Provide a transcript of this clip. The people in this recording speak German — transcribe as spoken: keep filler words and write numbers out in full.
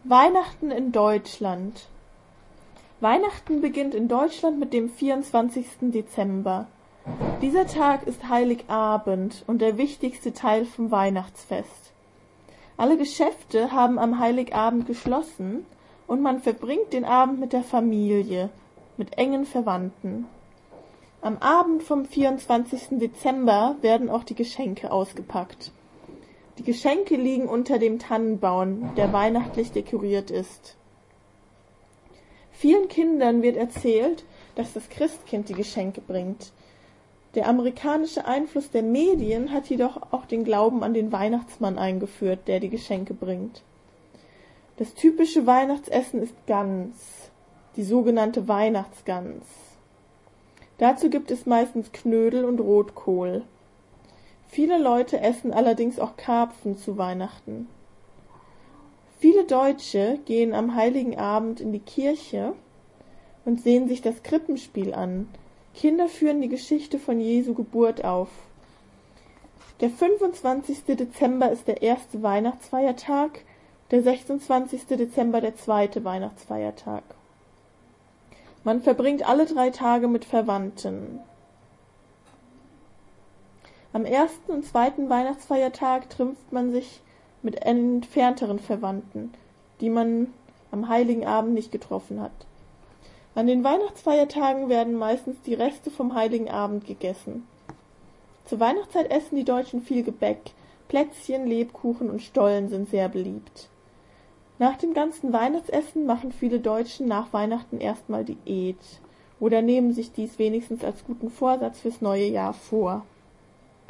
Weihnachten in Deutschland. Weihnachten beginnt in Deutschland mit dem vierundzwanzigsten Dezember. Dieser Tag ist Heiligabend und der wichtigste Teil vom Weihnachtsfest. Alle Geschäfte haben am Heiligabend geschlossen und man verbringt den Abend mit der Familie, mit engen Verwandten. Am Abend vom vierundzwanzigsten Dezember werden auch die Geschenke ausgepackt. Die Geschenke liegen unter dem Tannenbaum, der weihnachtlich dekoriert ist. Vielen Kindern wird erzählt, dass das Christkind die Geschenke bringt. Der amerikanische Einfluss der Medien hat jedoch auch den Glauben an den Weihnachtsmann eingeführt, der die Geschenke bringt. Das typische Weihnachtsessen ist Gans, die sogenannte Weihnachtsgans. Dazu gibt es meistens Knödel und Rotkohl. Viele Leute essen allerdings auch Karpfen zu Weihnachten. Viele Deutsche gehen am Heiligen Abend in die Kirche und sehen sich das Krippenspiel an. Kinder führen die Geschichte von Jesu Geburt auf. Der fünfundzwanzigste Dezember ist der erste Weihnachtsfeiertag, der sechsundzwanzigste Dezember der zweite Weihnachtsfeiertag. Man verbringt alle drei Tage mit Verwandten. Am ersten und zweiten Weihnachtsfeiertag trifft man sich mit entfernteren Verwandten, die man am Heiligen Abend nicht getroffen hat. An den Weihnachtsfeiertagen werden meistens die Reste vom Heiligen Abend gegessen. Zur Weihnachtszeit essen die Deutschen viel Gebäck. Plätzchen, Lebkuchen und Stollen sind sehr beliebt. Nach dem ganzen Weihnachtsessen machen viele Deutschen nach Weihnachten erstmal Diät oder nehmen sich dies wenigstens als guten Vorsatz fürs neue Jahr vor.